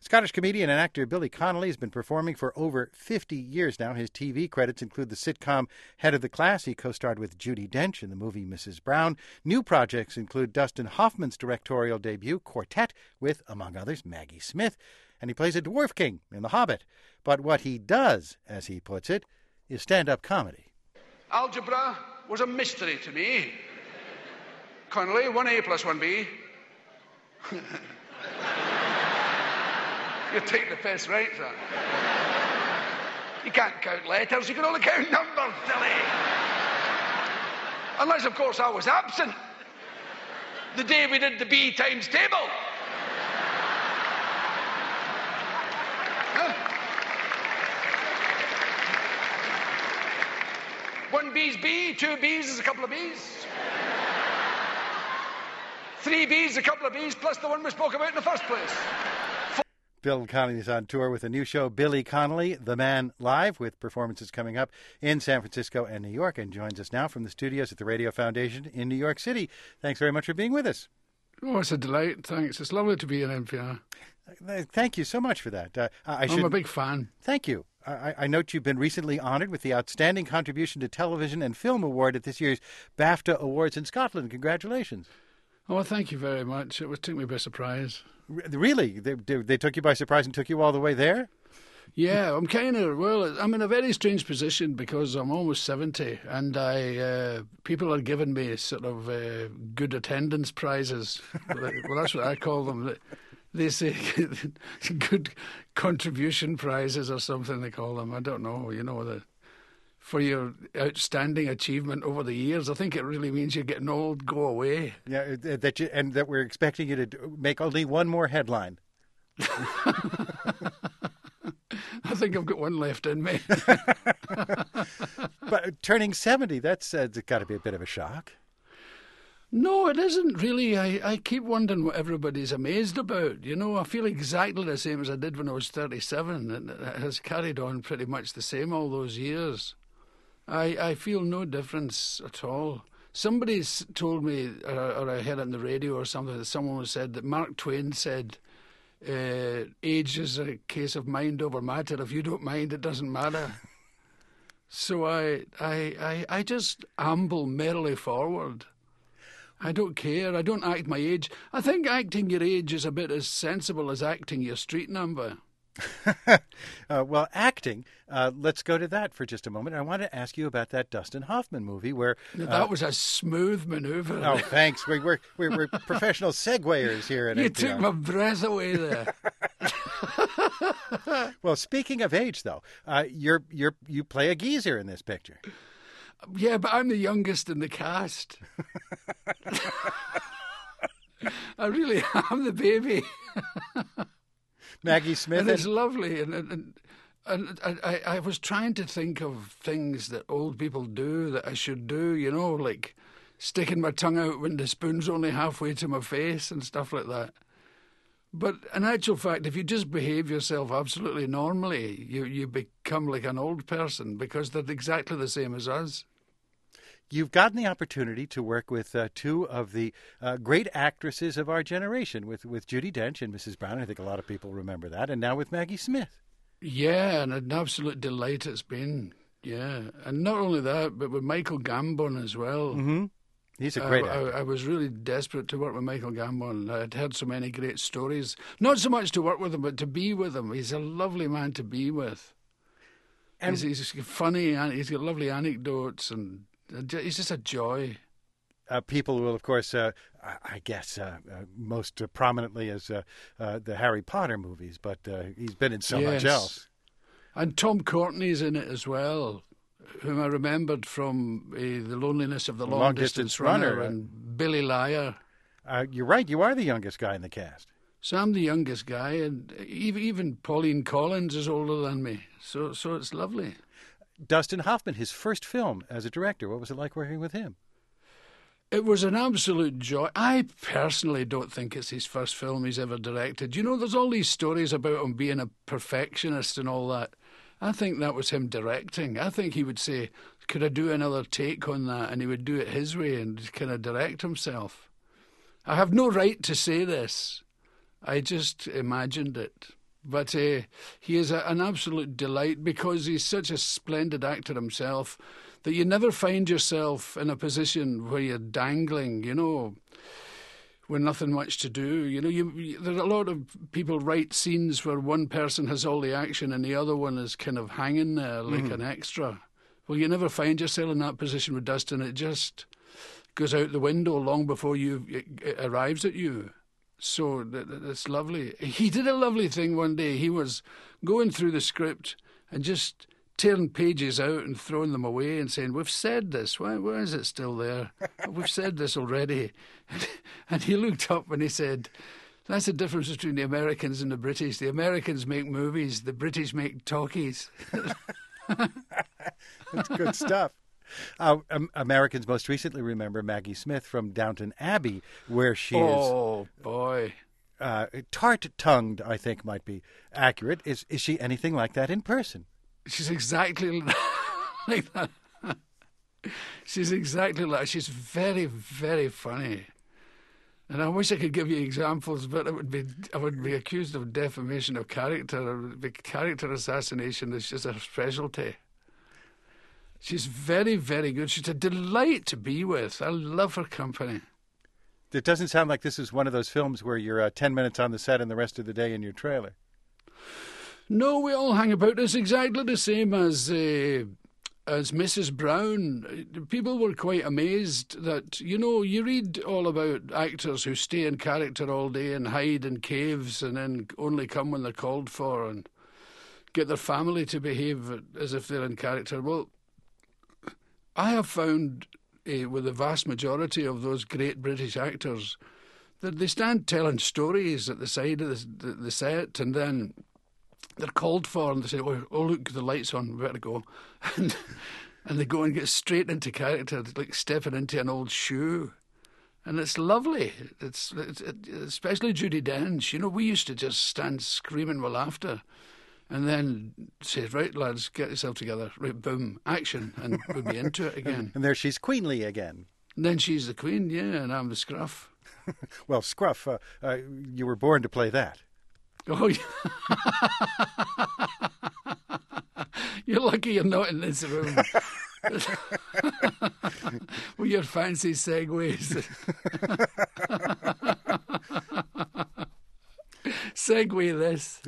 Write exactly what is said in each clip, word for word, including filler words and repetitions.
Scottish comedian and actor Billy Connolly has been performing for over fifty years now. His T V credits include the sitcom Head of the Class. He co-starred with Judi Dench in the movie Missus Brown. New projects include Dustin Hoffman's directorial debut, Quartet, with, among others, Maggie Smith. And he plays a dwarf king in The Hobbit. But what he does, as he puts it, is stand-up comedy. Algebra was a mystery to me. Connolly, one A plus one B. You take the piss, right, sir? You can't count letters, you can only count numbers, silly. Unless, of course, I was absent. The day we did the B times table. Huh? One B's B, two B's is a couple of B's. Three B's, a couple of B's, plus the one we spoke about in the first place. Bill Connolly is on tour with a new show, Billy Connolly, The Man Live, with performances coming up in San Francisco and New York, and joins us now from the studios at the Radio Foundation in New York City. Thanks very much for being with us. Oh, it's a delight. Thanks. It's lovely to be in N P R. Thank you so much for that. Uh, I should... I'm a big fan. Thank you. I, I note you've been recently honored with the Outstanding Contribution to Television and Film Award at this year's BAFTA Awards in Scotland. Congratulations. Oh, thank you very much. It was, took me by surprise. Really? They, they, they took you by surprise and took you all the way there? Yeah, I'm kind of, well, I'm in a very strange position because I'm almost seventy and I uh, people are giving me sort of uh, good attendance prizes. Well, that's what I call them. They say good contribution prizes or something they call them. I don't know, you know, the, for your outstanding achievement over the years. I think it really means you're getting old. Go away. Yeah, that you, and that we're expecting you to make only one more headline. I think I've got one left in me. But turning seventy, that's uh, got to be a bit of a shock. No, it isn't really. I, I keep wondering what everybody's amazed about. You know, I feel exactly the same as I did when I was thirty-seven, and it has carried on pretty much the same all those years. I, I feel no difference at all. Somebody's told me, or, or I heard it on the radio or something, that someone said that Mark Twain said, uh, age is a case of mind over matter. If you don't mind, it doesn't matter. So I, I, I, I just amble merrily forward. I don't care. I don't act my age. I think acting your age is a bit as sensible as acting your street number. uh, well, acting, uh, let's go to that for just a moment. I want to ask you about that Dustin Hoffman movie where... Uh, that was a smooth manoeuvre. Oh, thanks. We, we're, we're, we're professional seguers here at You N P R. took my breath away there. Well, speaking of age, though, uh, you're, you're, you play a geezer in this picture. Yeah, but I'm the youngest in the cast. I really am the baby. Maggie Smith. And it's and... lovely. And, and, and I, I was trying to think of things that old people do that I should do, you know, like sticking my tongue out when the spoon's only halfway to my face and stuff like that. But in actual fact, if you just behave yourself absolutely normally, you, you become like an old person because they're exactly the same as us. You've gotten the opportunity to work with uh, two of the uh, great actresses of our generation, with, with Judi Dench and Missus Brown. I think a lot of people remember that. And now with Maggie Smith. Yeah, and an absolute delight it's been. Yeah. And not only that, but with Michael Gambon as well. Mm-hmm. He's a great I, actor. I, I was really desperate to work with Michael Gambon. I'd heard so many great stories. Not so much to work with him, but to be with him. He's a lovely man to be with. And he's, he's funny, and he's got lovely anecdotes, and he's just a joy. Uh, people will, of course, uh, I guess, uh, uh, most uh, prominently as uh, uh, the Harry Potter movies, but uh, he's been in so yes. much else. And Tom Courtenay's in it as well, whom I remembered from uh, The Loneliness of the Long, Long Distance, Distance Runner, Runner and Billy Liar. Uh, you're right, you are the youngest guy in the cast. So I'm the youngest guy, and even, even Pauline Collins is older than me, so so it's lovely. Dustin Hoffman, his first film as a director, what was it like working with him? It was an absolute joy. I personally don't think it's his first film he's ever directed. You know, there's all these stories about him being a perfectionist and all that. I think that was him directing. I think he would say, could I do another take on that? And he would do it his way and kind of direct himself. I have no right to say this. I just imagined it. But uh, he is a, an absolute delight because he's such a splendid actor himself that you never find yourself in a position where you're dangling, you know, with nothing much to do. You know, you, you, there are a lot of people write scenes where one person has all the action and the other one is kind of hanging there like mm. an extra. Well, you never find yourself in that position with Dustin. It just goes out the window long before you it, it arrives at you. So it's lovely. He did a lovely thing one day. He was going through the script and just tearing pages out and throwing them away and saying, we've said this. Why, why is it still there? We've said this already. And he looked up and he said, that's the difference between the Americans and the British. The Americans make movies. The British make talkies. That's good stuff. Uh, um, Americans most recently remember Maggie Smith from Downton Abbey, where she oh, is... Oh, boy. Uh, tart-tongued, I think, might be accurate. Is is she anything like that in person? She's exactly like that. She's exactly like that. She's very, very funny. And I wish I could give you examples, but it would be I would be accused of defamation of character. It would be character assassination is just her specialty. She's very, very good. She's a delight to be with. I love her company. It doesn't sound like this is one of those films where you're uh, ten minutes on the set and the rest of the day in your trailer. No, we all hang about. It's exactly the same as uh, as Missus Brown. People were quite amazed that, you know, you read all about actors who stay in character all day and hide in caves and then only come when they're called for and get their family to behave as if they're in character. Well, I have found uh, with the vast majority of those great British actors that they stand telling stories at the side of the, the, the set and then they're called for and they say, oh, oh look, the light's on, we better go. And, and they go and get straight into character, like stepping into an old shoe. And it's lovely. It's, it's it, especially Judi Dench. You know, we used to just stand screaming with laughter. And then say, right, lads, get yourself together. Right, boom, action. And we'll be into it again. And there she's queenly again. And then she's the queen, yeah, and I'm the scruff. Well, Scruff, uh, uh, you were born to play that. Oh, yeah. You're lucky you're not in this room. With your fancy segues. Segue this.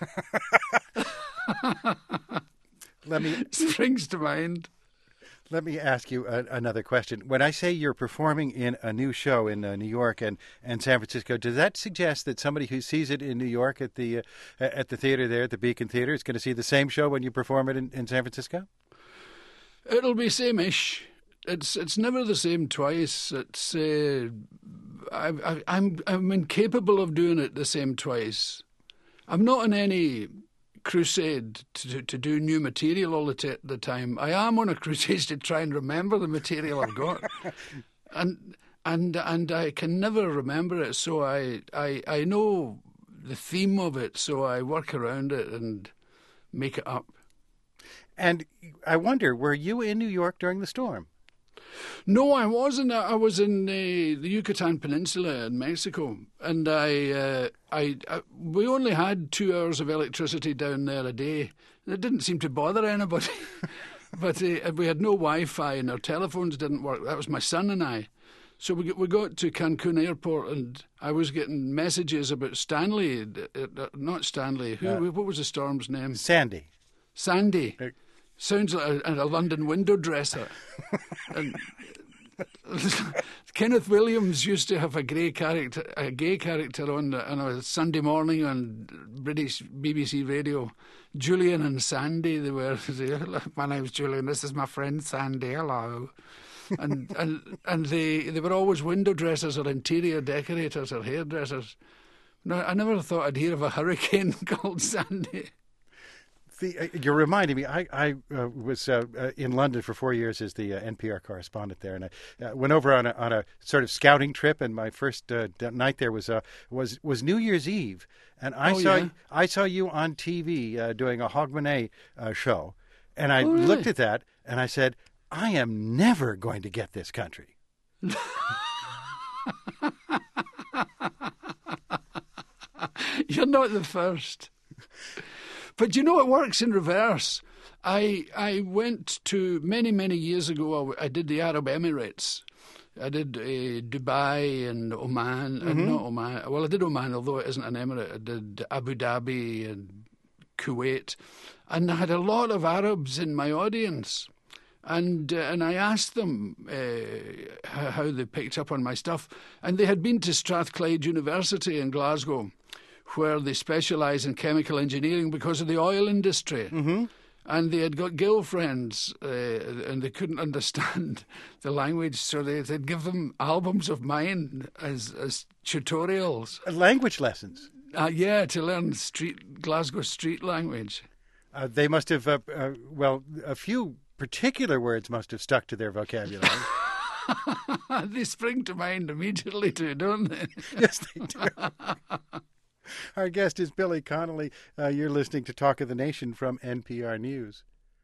Let me springs to mind. Let me ask you a, another question. When I say you're performing in a new show in uh, New York and, and San Francisco, does that suggest that somebody who sees it in New York at the uh, at the theater there, at the Beacon Theater, is going to see the same show when you perform it in, in San Francisco? It'll be same-ish. It's it's never the same twice. It's uh, I, I, I'm I'm incapable of doing it the same twice. I'm not in any crusade to to do new material all the, t- the time. I am on a crusade to try and remember the material I've got, and and and I can never remember it. So I, I I know the theme of it, so I work around it and make it up. And I wonder, were you in New York during the storm? No, I wasn't. I was in uh, the Yucatan Peninsula in Mexico, and I, uh, I, I, we only had two hours of electricity down there a day. It didn't seem to bother anybody, but uh, we had no Wi-Fi and our telephones didn't work. That was my son and I. So we we got to Cancun Airport, and I was getting messages about Stanley, uh, not Stanley. Who? Uh, what was the storm's name? Sandy. Sandy. Uh, Sounds like a, a London window dresser. And Kenneth Williams used to have a grey character, a gay character on, on a Sunday morning on British B B C radio. Julian and Sandy, they were. My name's Julian. This is my friend Sandy. Hello. And and and they they were always window dressers or interior decorators or hairdressers. No, I never thought I'd hear of a hurricane called Sandy. The, uh, you're reminding me, I, I uh, was uh, uh, in London for four years as the uh, N P R correspondent there, and I uh, went over on a, on a sort of scouting trip, and my first uh, night there was uh, was was New Year's Eve, and I oh, saw yeah? I saw you on T V uh, doing a Hogmanay uh, show, and I oh, really? looked at that, and I said, I am never going to get this country. You're not the first. But you know, it works in reverse. I I went to, many, many years ago, I, I did the Arab Emirates. I did uh, Dubai and Oman, mm-hmm. and not Oman. Well, I did Oman, although it isn't an emirate. I did Abu Dhabi and Kuwait. And I had a lot of Arabs in my audience. And uh, and I asked them uh, how they picked up on my stuff. And they had been to Strathclyde University in Glasgow, where they specialise in chemical engineering because of the oil industry. Mm-hmm. And they had got girlfriends, uh, and they couldn't understand the language, so they, they'd give them albums of mine as, as tutorials. Language lessons? Uh, yeah, to learn street Glasgow street language. Uh, they must have, uh, uh, well, a few particular words must have stuck to their vocabulary. They spring to mind immediately too, don't they? Yes, they do. Our guest is Billy Connolly. Uh, you're listening to Talk of the Nation from N P R News.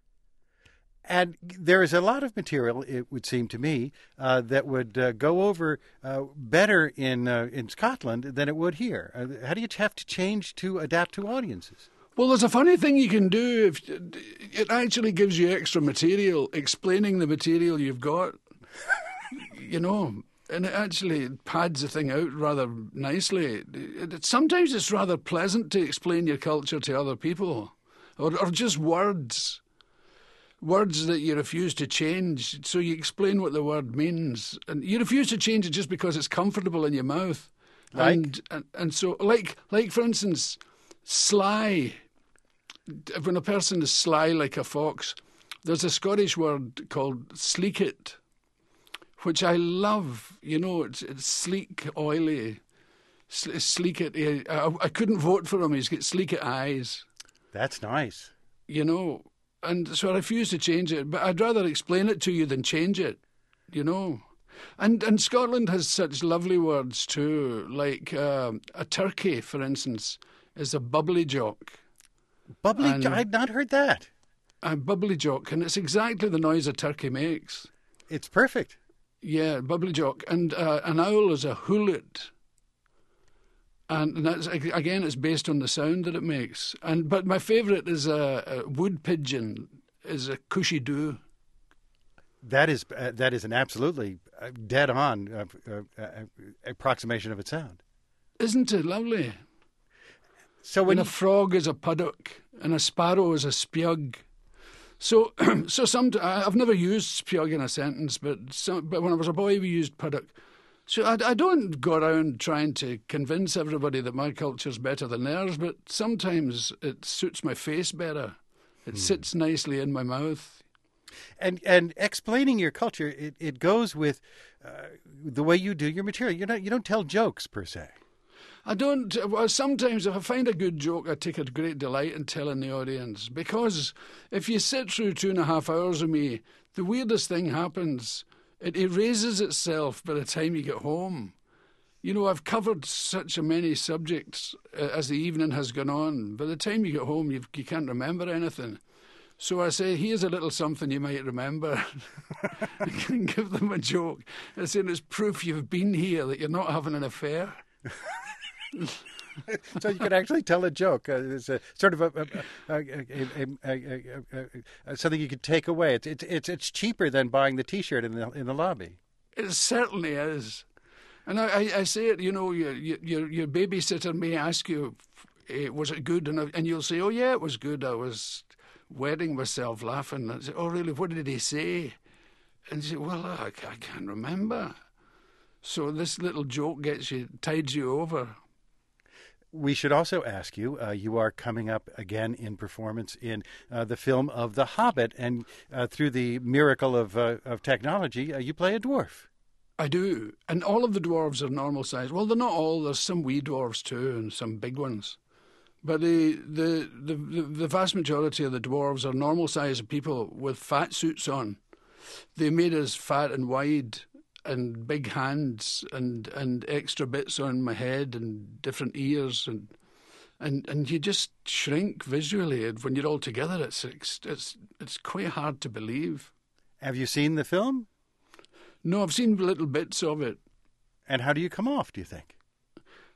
And there is a lot of material, it would seem to me, uh, that would uh, go over uh, better in uh, in Scotland than it would here. Uh, how do you have to change to adapt to audiences? Well, there's a funny thing you can do. If it actually gives you extra material, explaining the material you've got, you know. And it actually pads the thing out rather nicely. It, it, sometimes it's rather pleasant to explain your culture to other people, or, or just words, words that you refuse to change. So you explain what the word means, and you refuse to change it just because it's comfortable in your mouth. Like? And, and and so, like like for instance, sly. When a person is sly like a fox, there's a Scottish word called sleekit, which I love. You know, it's, it's sleek, oily, sleek it. I, I couldn't vote for him. He's got sleek at eyes. That's nice. You know, and so I refuse to change it. But I'd rather explain it to you than change it. You know, and and Scotland has such lovely words too. Like uh, a turkey, for instance, is a bubbly jock. Bubbly? And, I'd not heard that. A bubbly jock, and it's exactly the noise a turkey makes. It's perfect. Yeah, bubbly jock. And uh, an owl is a hoolet. And that's, again, it's based on the sound that it makes. And But my favourite is a, a wood pigeon, is a cushy doo. That is uh, that is an absolutely dead-on uh, uh, uh, approximation of its sound. Isn't it lovely? So when and a you... frog is a puddock, and a sparrow is a spiug. So, so some I've never used spiug in a sentence, but some, but when I was a boy, we used puddock. So I, I don't go around trying to convince everybody that my culture's better than theirs, but sometimes it suits my face better. It hmm. sits nicely in my mouth. And and explaining your culture, it, it goes with uh, the way you do your material. You don't you don't tell jokes per se. I don't. Well, sometimes if I find a good joke, I take a great delight in telling the audience, because if you sit through two and a half hours of me, the weirdest thing happens. It erases itself by the time you get home. You know, I've covered such a many subjects uh, as the evening has gone on. By the time you get home, you've, you can't remember anything. So I say, here's a little something you might remember. I can give them a joke. I say, it's proof you've been here, that you're not having an affair. So you could actually tell a joke. Uh, it's a sort of a, a, a, a, a something you could take away. It's it's it's it's cheaper than buying the T-shirt in the in the lobby. It certainly is. And I, I, I say it. You know, your your your babysitter may ask you, "Was it good?" And and you'll say, "Oh yeah, it was good. I was wetting myself laughing." And I say, "Oh really? What did he say?" And you say, "Well, I, I can't remember." So this little joke gets you, tides you over. We should also ask you, uh, you are coming up again in performance in uh, the film of The Hobbit, and uh, through the miracle of uh, of technology, uh, you play a dwarf. I do, and all of the dwarves are normal size. Well, they're not all. There's some wee dwarves too, and some big ones. But the the, the, the vast majority of the dwarves are normal size people with fat suits on. They made us fat and wide, and big hands, and, and extra bits on my head, and different ears, and and and you just shrink visually. And when you're all together, it's it's it's, it's quite hard to believe. Have you seen the film? No, I've seen little bits of it. And how do you come off, do you think?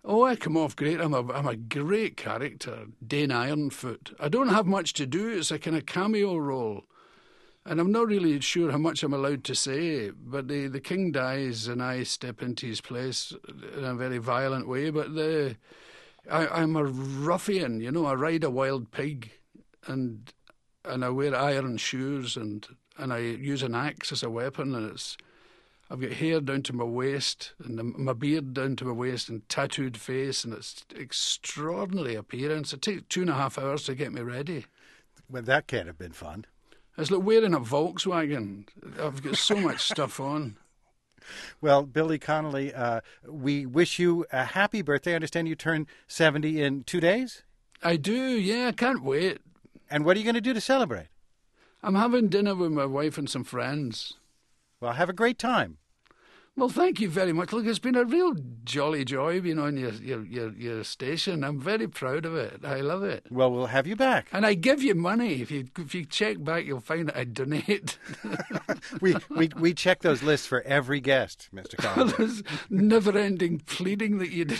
Oh, I come off great. I'm a, I'm a great character, Dane Ironfoot. I don't have much to do. It's a kind of cameo role. And I'm not really sure how much I'm allowed to say, but the, the king dies and I step into his place in a very violent way. But the, I, I'm a ruffian, you know, I ride a wild pig and and I wear iron shoes and, and I use an axe as a weapon, and it's I've got hair down to my waist and my beard down to my waist and tattooed face, and it's extraordinary appearance. It takes two and a half hours to get me ready. Well, that can't have been fun. It's like wearing a Volkswagen. I've got so much stuff on. Well, Billy Connolly, uh, we wish you a happy birthday. I understand you turn seventy in two days? I do, yeah. I can't wait. And what are you going to do to celebrate? I'm having dinner with my wife and some friends. Well, have a great time. Well, thank you very much. Look, it's been a real jolly joy being on your, your, your, your station. I'm very proud of it. I love it. Well, we'll have you back. And I give you money. If you if you check back, you'll find that I donate. we, we we check those lists for every guest, Mister Connolly. There's never-ending pleading that you do.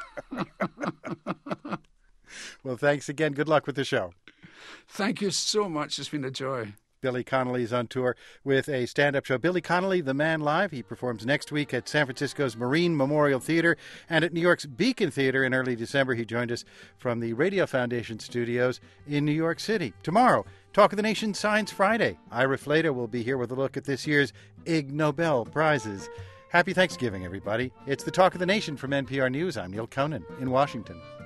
Well, thanks again. Good luck with the show. Thank you so much. It's been a joy. Billy Connolly is on tour with a stand-up show. Billy Connolly, The Man Live. He performs next week at San Francisco's Marine Memorial Theater and at New York's Beacon Theater in early December. He joined us from the Radio Foundation studios in New York City. Tomorrow, Talk of the Nation Science Friday. Ira Flatow will be here with a look at this year's Ig Nobel Prizes. Happy Thanksgiving, everybody. It's the Talk of the Nation from N P R News. I'm Neil Conan in Washington.